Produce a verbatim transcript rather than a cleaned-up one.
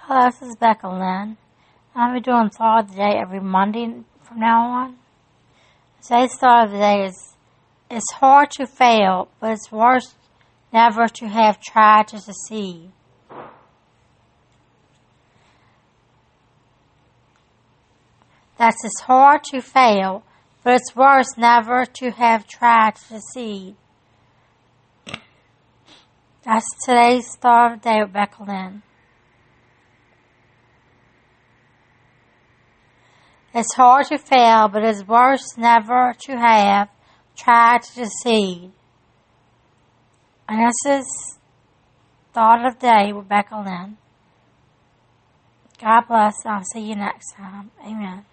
Hello, this is Becca Lynn. I'll be doing Thought of the Day every Monday from now on. Today's Thought of the Day is, it's hard to fail, but it's worse never to have tried to succeed. That's it's hard to fail, but it's worse never to have tried to succeed. That's today's Thought of the Day with Becca Lynn. It's hard to fail, but it's worse never to have tried to succeed. And this is Thought of the Day with Becca Lynn. God bless, and I'll see you next time. Amen.